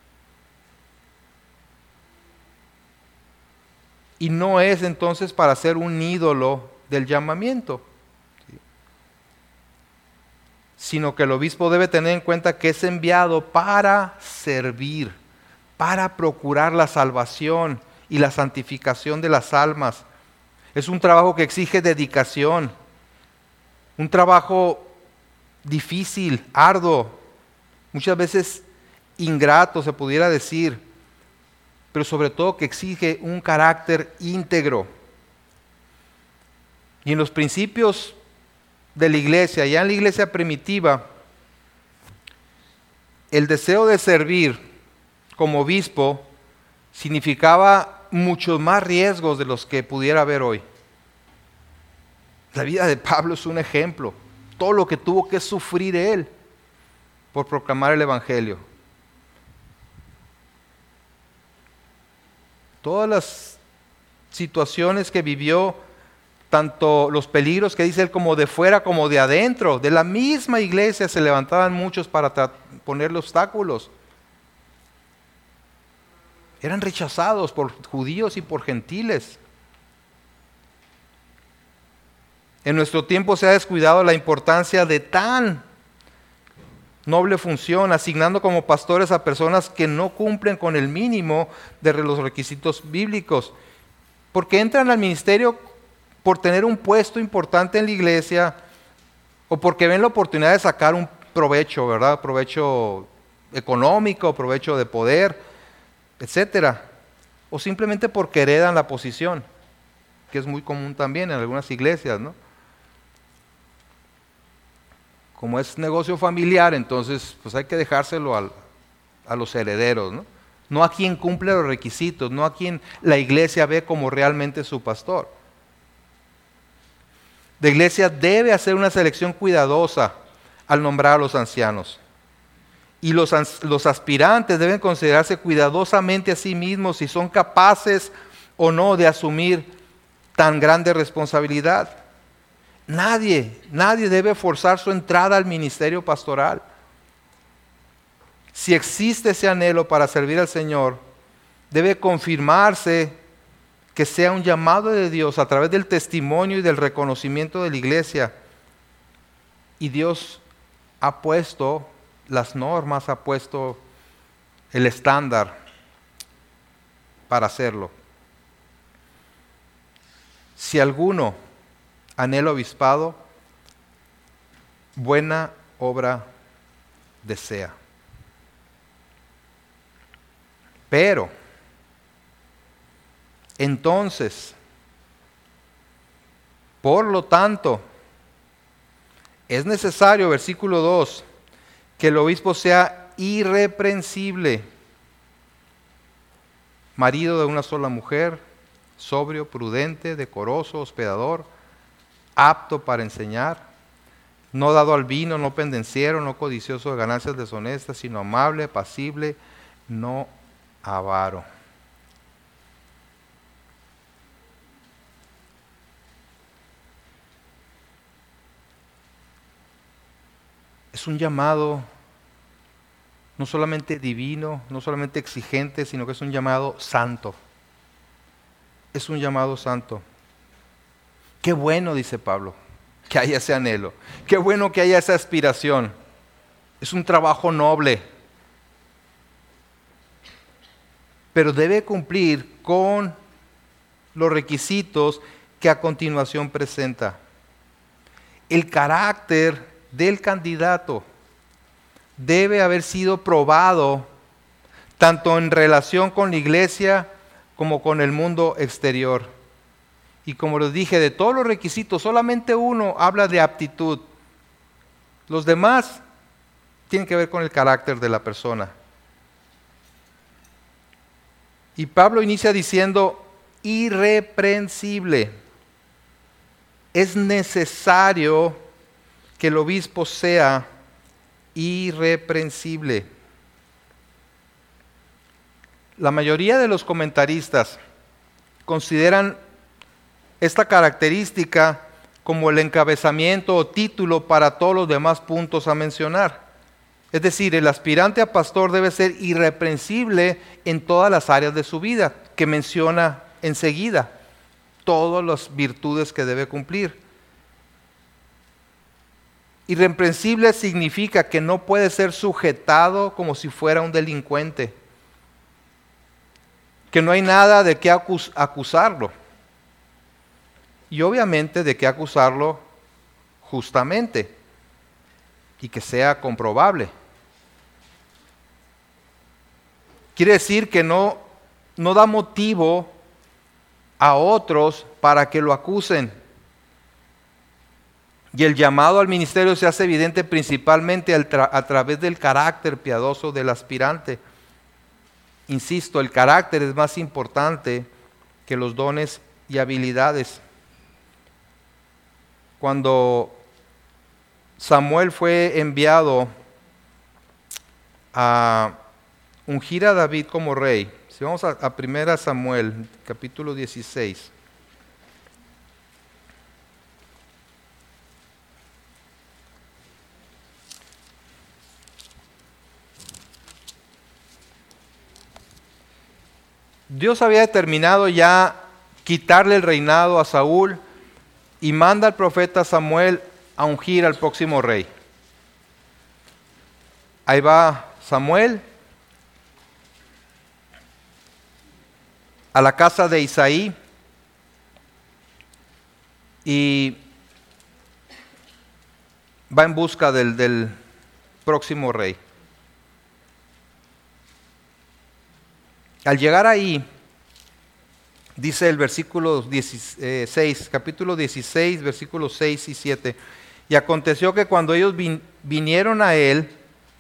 Y no es entonces para ser un ídolo del llamamiento, ¿sí? Sino que el obispo debe tener en cuenta que es enviado para servir, para procurar la salvación y la santificación de las almas. Es un trabajo que exige dedicación, un trabajo difícil, arduo, muchas veces ingrato se pudiera decir, pero sobre todo que exige un carácter íntegro. Y en los principios de la iglesia, ya en la iglesia primitiva, el deseo de servir como obispo significaba muchos más riesgos de los que pudiera haber hoy. La vida de Pablo es un ejemplo, todo lo que tuvo que sufrir él por proclamar el evangelio. Todas las situaciones que vivió, tanto los peligros que dice él como de fuera como de adentro, de la misma iglesia se levantaban muchos para ponerle obstáculos. Eran rechazados por judíos y por gentiles. En nuestro tiempo se ha descuidado la importancia de tan noble función, asignando como pastores a personas que no cumplen con el mínimo de los requisitos bíblicos, porque entran al ministerio por tener un puesto importante en la iglesia o porque ven la oportunidad de sacar un provecho, ¿verdad? Provecho económico, provecho de poder, etcétera, o simplemente porque heredan la posición, que es muy común también en algunas iglesias, ¿no? Como es negocio familiar, entonces pues hay que dejárselo al, a los herederos, ¿no? No a quien cumple los requisitos, no a quien la iglesia ve como realmente su pastor. La iglesia debe hacer una selección cuidadosa al nombrar a los ancianos. Y los, los aspirantes deben considerarse cuidadosamente a sí mismos si son capaces o no de asumir tan grande responsabilidad. Nadie, nadie debe forzar su entrada al ministerio pastoral. Si existe ese anhelo para servir al Señor, debe confirmarse que sea un llamado de Dios a través del testimonio y del reconocimiento de la iglesia. Y Dios ha puesto las normas, ha puesto el estándar para hacerlo. Si alguno anhela obispado, buena obra desea. Pero, entonces, por lo tanto, es necesario, versículo dos, que el obispo sea irreprensible, marido de una sola mujer, sobrio, prudente, decoroso, hospedador, apto para enseñar, no dado al vino, no pendenciero, no codicioso de ganancias deshonestas, sino amable, apacible, no avaro. Es un llamado no solamente divino, no solamente exigente, sino que es un llamado santo. Es un llamado santo. Qué bueno, dice Pablo, que haya ese anhelo. Qué bueno que haya esa aspiración. Es un trabajo noble. Pero debe cumplir con los requisitos que a continuación presenta. El carácter del candidato debe haber sido probado tanto en relación con la iglesia como con el mundo exterior. Y como les dije, de todos los requisitos, solamente uno habla de aptitud. Los demás tienen que ver con el carácter de la persona. Y Pablo inicia diciendo, irreprensible. Es necesario que el obispo sea irreprensible. La mayoría de los comentaristas consideran esta característica como el encabezamiento o título para todos los demás puntos a mencionar. Es decir, el aspirante a pastor debe ser irreprensible en todas las áreas de su vida, que menciona enseguida, todas las virtudes que debe cumplir. Irreprensible significa que no puede ser sujetado como si fuera un delincuente, que no hay nada de qué acus- acusarlo, y obviamente de qué acusarlo justamente, y que sea comprobable. Quiere decir que no, no da motivo a otros para que lo acusen. Y el llamado al ministerio se hace evidente principalmente al tra- a través del carácter piadoso del aspirante. Insisto, el carácter es más importante que los dones y habilidades. Cuando Samuel fue enviado a ungir a David como rey, si vamos a, a primera Samuel, capítulo dieciséis. Dios había determinado ya quitarle el reinado a Saúl y manda al profeta Samuel a ungir al próximo rey. Ahí va Samuel a la casa de Isaí y va en busca del, del próximo rey. Al llegar ahí, dice el versículo dieciséis, capítulo dieciséis, versículos seis y siete, y aconteció que cuando ellos vin, vinieron a él,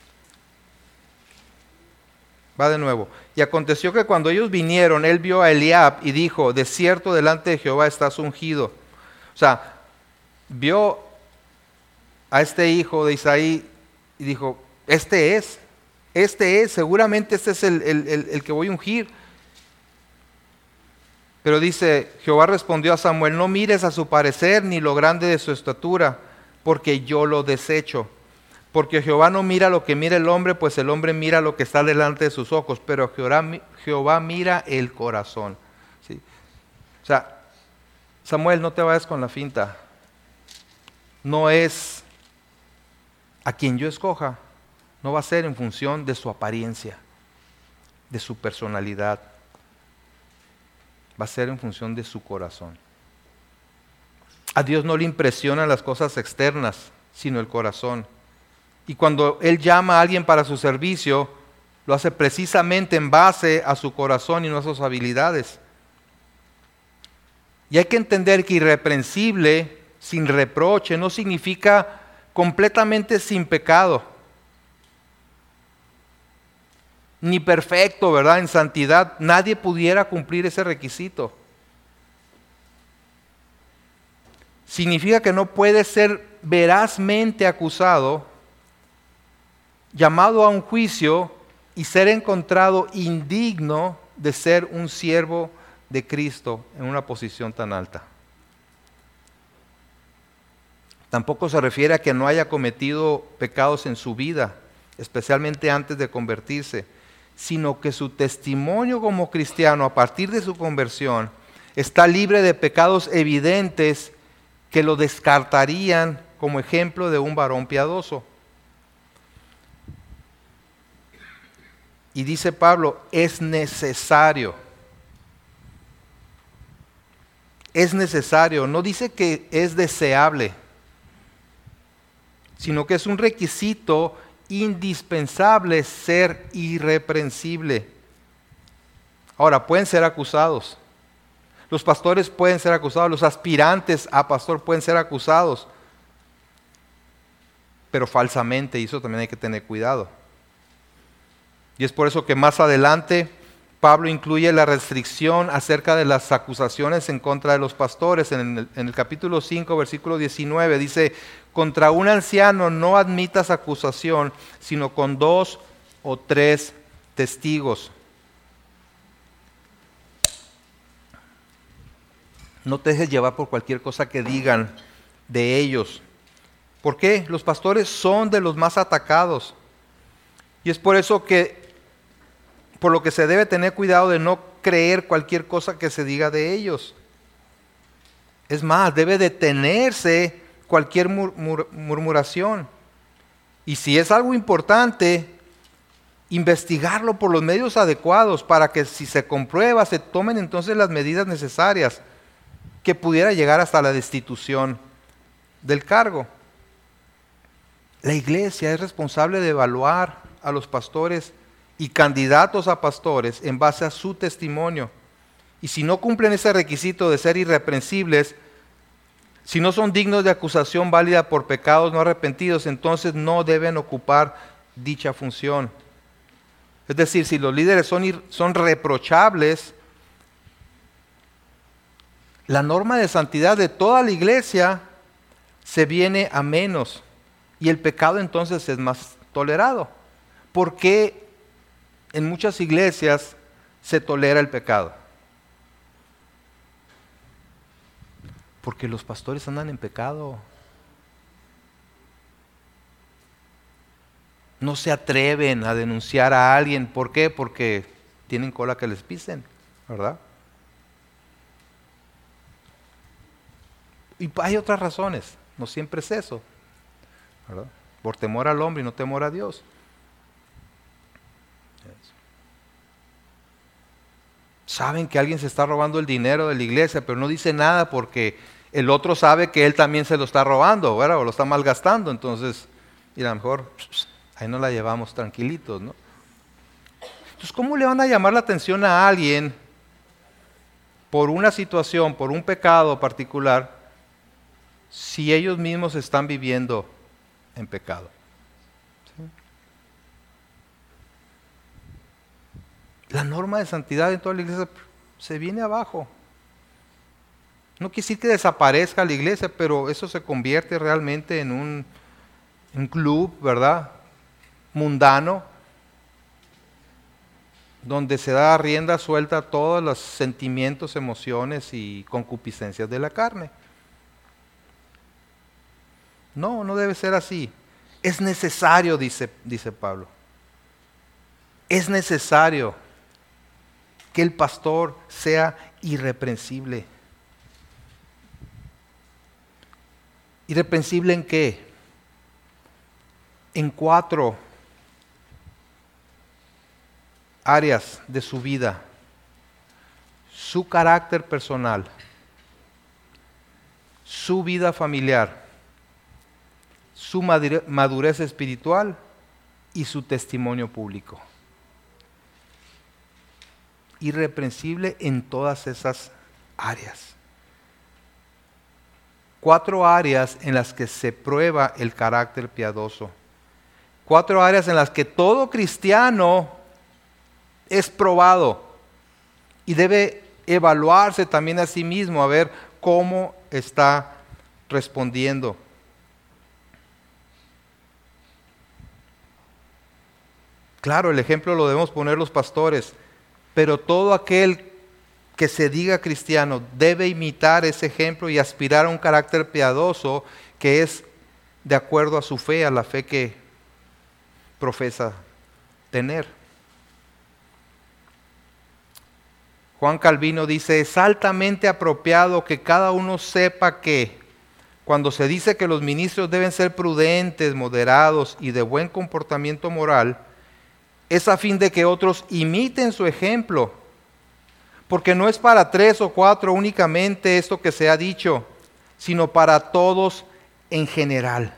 va de nuevo, y aconteció que cuando ellos vinieron, él vio a Eliab y dijo, de cierto delante de Jehová estás ungido. O sea, vio a este hijo de Isaí y dijo, este es, este es, seguramente este es el, el, el, el que voy a ungir. Pero dice, Jehová respondió a Samuel, no mires a su parecer ni lo grande de su estatura, porque yo lo desecho. Porque Jehová no mira lo que mira el hombre, pues el hombre mira lo que está delante de sus ojos, pero Jehová, Jehová mira el corazón. ¿Sí? O sea, Samuel, no te vayas con la finta. No es a quien yo escoja, no va a ser en función de su apariencia, de su personalidad. Va a ser en función de su corazón. A Dios no le impresionan las cosas externas, sino el corazón. Y cuando Él llama a alguien para su servicio, lo hace precisamente en base a su corazón y no a sus habilidades. Y hay que entender que irreprensible, sin reproche, no significa completamente sin pecado, ni perfecto, ¿verdad? En santidad, nadie pudiera cumplir ese requisito. Significa que no puede ser verazmente acusado, llamado a un juicio y ser encontrado indigno de ser un siervo de Cristo en una posición tan alta. Tampoco se refiere a que no haya cometido pecados en su vida, especialmente antes de convertirse, sino que su testimonio como cristiano a partir de su conversión está libre de pecados evidentes que lo descartarían como ejemplo de un varón piadoso. Y dice Pablo, es necesario. Es necesario, no dice que es deseable, sino que es un requisito indispensable ser irreprensible. Ahora, pueden ser acusados. Los pastores pueden ser acusados, los aspirantes a pastor pueden ser acusados, pero falsamente, y eso también hay que tener cuidado. Y es por eso que más adelante Pablo incluye la restricción acerca de las acusaciones en contra de los pastores. En el, en el capítulo cinco, versículo diecinueve, dice: contra un anciano no admitas acusación, sino con dos o tres testigos. No te dejes llevar por cualquier cosa que digan de ellos. ¿Por qué? Los pastores son de los más atacados. Y es por eso que, por lo que se debe tener cuidado de no creer cualquier cosa que se diga de ellos. Es más, debe detenerse cualquier mur- mur- murmuración. Y si es algo importante, investigarlo por los medios adecuados para que, si se comprueba, se tomen entonces las medidas necesarias, que pudiera llegar hasta la destitución del cargo. La iglesia es responsable de evaluar a los pastores y candidatos a pastores en base a su testimonio. Y si no cumplen ese requisito de ser irreprensibles, si no son dignos de acusación válida por pecados no arrepentidos, entonces no deben ocupar dicha función. Es decir, si los líderes son, ir, son reprochables, la norma de santidad de toda la iglesia se viene a menos y el pecado entonces es más tolerado. ¿Por qué en muchas iglesias se tolera el pecado? Porque los pastores andan en pecado. No se atreven a denunciar a alguien. ¿Por qué? Porque tienen cola que les pisen, ¿verdad? Y hay otras razones, no siempre es eso, ¿verdad? Por temor al hombre y no temor a Dios. Saben que alguien se está robando el dinero de la iglesia, pero no dice nada porque el otro sabe que él también se lo está robando, ¿verdad? O lo está malgastando. Entonces, y a lo mejor ahí no la llevamos tranquilitos, ¿no? Entonces, ¿cómo le van a llamar la atención a alguien por una situación, por un pecado particular, si ellos mismos están viviendo en pecado? ¿Sí? La norma de santidad en toda la iglesia se viene abajo. No quiere decir que desaparezca la iglesia, pero eso se convierte realmente en un, un club, ¿verdad? Mundano, donde se da rienda suelta a todos los sentimientos, emociones y concupiscencias de la carne. No, no debe ser así. Es necesario, dice, dice Pablo. Es necesario que el pastor sea irreprensible. ¿Irreprensible en qué? En cuatro áreas de su vida: su carácter personal, su vida familiar, su madurez espiritual y su testimonio público. Irreprensible en todas esas áreas. Cuatro áreas en las que se prueba el carácter piadoso. Cuatro áreas en las que todo cristiano es probado y debe evaluarse también a sí mismo a ver cómo está respondiendo. Claro, el ejemplo lo debemos poner los pastores, pero todo aquel que se diga cristiano debe imitar ese ejemplo y aspirar a un carácter piadoso que es de acuerdo a su fe, a la fe que profesa tener. Juan Calvino dice: es altamente apropiado que cada uno sepa que cuando se dice que los ministros deben ser prudentes, moderados y de buen comportamiento moral, es a fin de que otros imiten su ejemplo, porque no es para tres o cuatro únicamente esto que se ha dicho, sino para todos en general.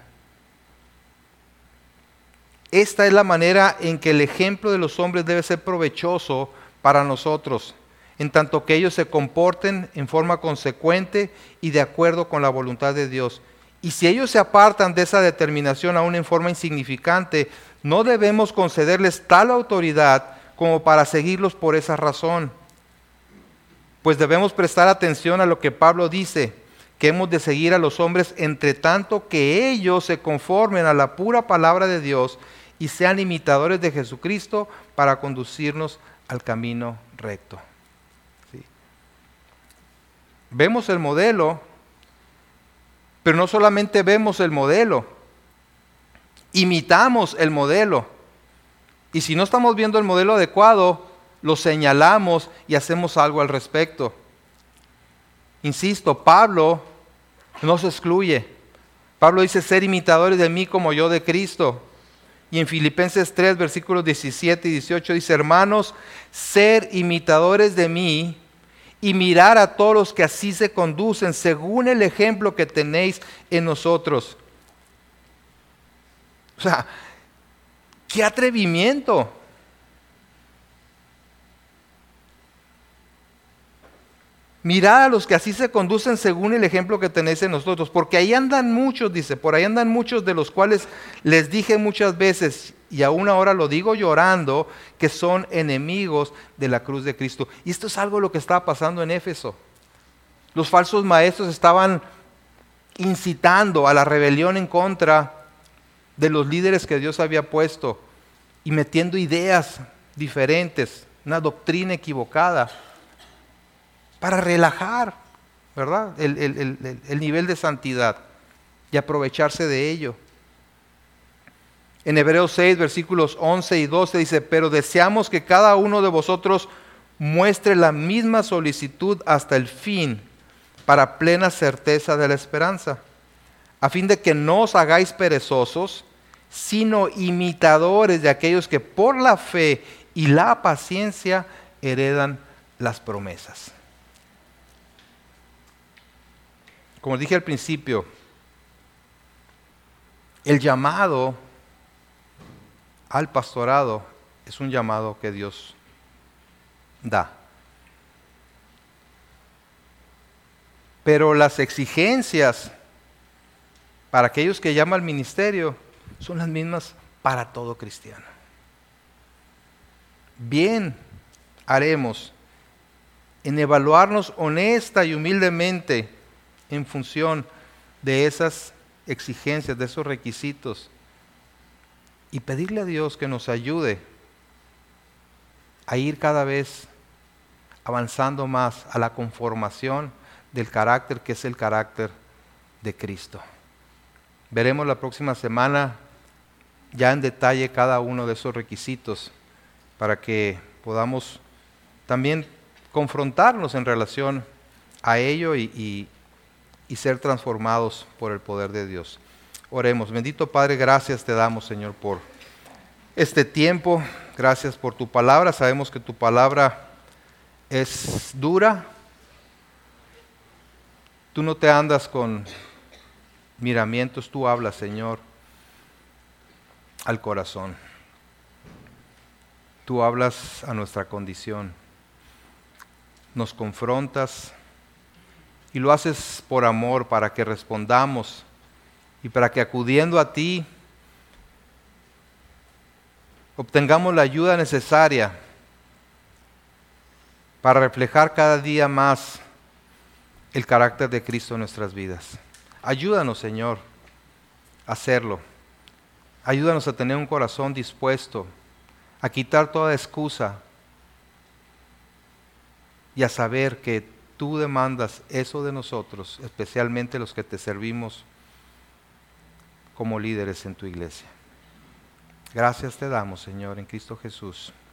Esta es la manera en que el ejemplo de los hombres debe ser provechoso para nosotros, en tanto que ellos se comporten en forma consecuente y de acuerdo con la voluntad de Dios. Y si ellos se apartan de esa determinación aún en forma insignificante, no debemos concederles tal autoridad como para seguirlos por esa razón. Pues debemos prestar atención a lo que Pablo dice, que hemos de seguir a los hombres entre tanto que ellos se conformen a la pura palabra de Dios y sean imitadores de Jesucristo para conducirnos al camino recto. ¿Sí? Vemos el modelo, pero no solamente vemos el modelo, imitamos el modelo. Y si no estamos viendo el modelo adecuado, lo señalamos y hacemos algo al respecto. Insisto, Pablo no se excluye. Pablo dice ser imitadores de mí como yo de Cristo. Y en Filipenses tres, versículos diecisiete y dieciocho dice, hermanos, ser imitadores de mí y mirar a todos los que así se conducen según el ejemplo que tenéis en nosotros. O sea, ¡qué atrevimiento! Mirad a los que así se conducen según el ejemplo que tenéis en nosotros, porque ahí andan muchos, dice, por ahí andan muchos de los cuales les dije muchas veces, y aún ahora lo digo llorando, que son enemigos de la cruz de Cristo. Y esto es algo lo que estaba pasando en Éfeso. Los falsos maestros estaban incitando a la rebelión en contra de los líderes que Dios había puesto y metiendo ideas diferentes, una doctrina equivocada, para relajar, ¿verdad? El, el, el, el nivel de santidad y aprovecharse de ello. En Hebreos seis, versículos once y doce dice, pero deseamos que cada uno de vosotros muestre la misma solicitud hasta el fin, para plena certeza de la esperanza, a fin de que no os hagáis perezosos, sino imitadores de aquellos que por la fe y la paciencia heredan las promesas. Como dije al principio, el llamado al pastorado es un llamado que Dios da. Pero las exigencias para aquellos que llaman al ministerio son las mismas para todo cristiano. Bien haremos en evaluarnos honesta y humildemente en función de esas exigencias, de esos requisitos, y pedirle a Dios que nos ayude a ir cada vez avanzando más a la conformación del carácter que es el carácter de Cristo. Veremos la próxima semana ya en detalle cada uno de esos requisitos para que podamos también confrontarnos en relación a ello y, y y ser transformados por el poder de Dios. Oremos. Bendito Padre, gracias te damos, Señor, por este tiempo. Gracias por tu palabra. Sabemos que tu palabra es dura. Tú no te andas con miramientos, tú hablas, Señor, al corazón. Tú hablas a nuestra condición. Nos confrontas. Y lo haces por amor, para que respondamos y para que acudiendo a ti obtengamos la ayuda necesaria para reflejar cada día más el carácter de Cristo en nuestras vidas. Ayúdanos, Señor, a hacerlo. Ayúdanos a tener un corazón dispuesto a quitar toda excusa y a saber que tú demandas eso de nosotros, especialmente los que te servimos como líderes en tu iglesia. Gracias te damos, Señor, en Cristo Jesús.